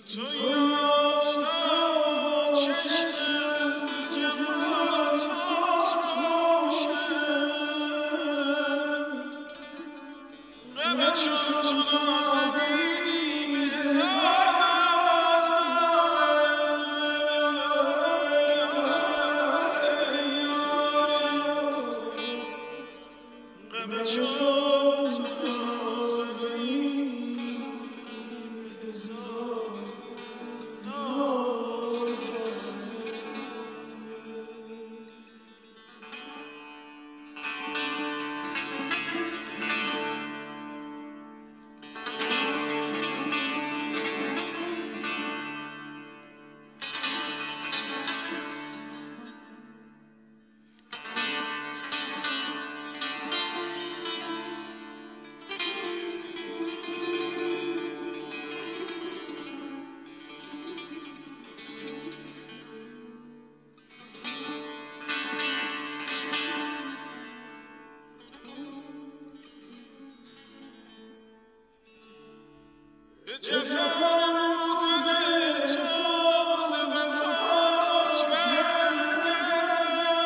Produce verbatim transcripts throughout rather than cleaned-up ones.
تو یافتم و چشمم جمال توست روشن غم چون تو نازنینی به هزار نواز دارم غم چون تو نازنینی به هزار به جفا نمودن تو ز وفات برنگردم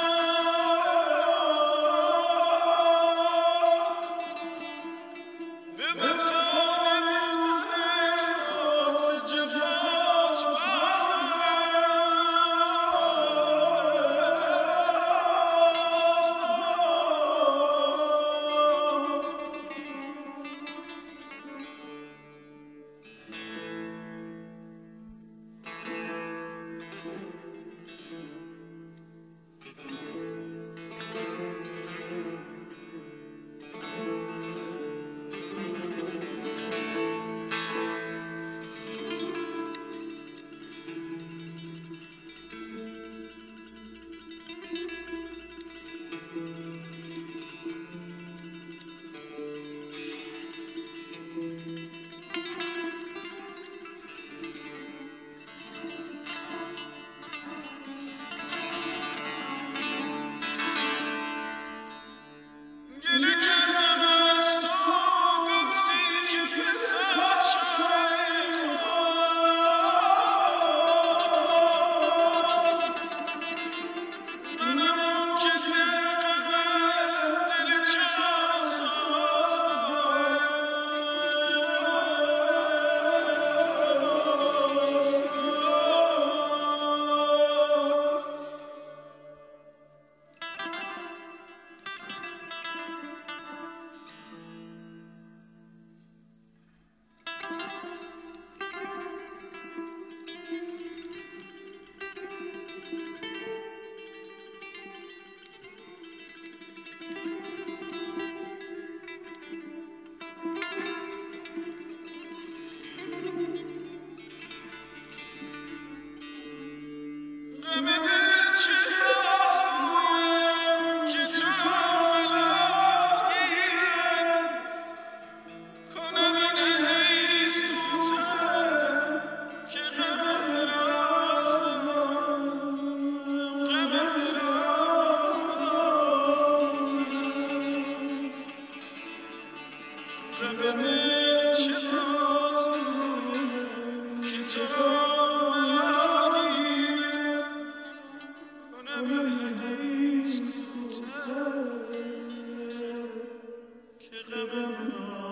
به وفا نمودن خود ز جفات باز دارم گله کردم از تو گفتی که بساز شانه خود منم آن که در غمت دل چاره ساز دارم غم دل چه باز گویم که تو را ملال گیرد کنم این حدیث کوتاه که غم دراز دارم غم دراز دارم غم دل چه باز گویم که تو را ملال گیرد کنم این حدیث کوتاه که غم دراز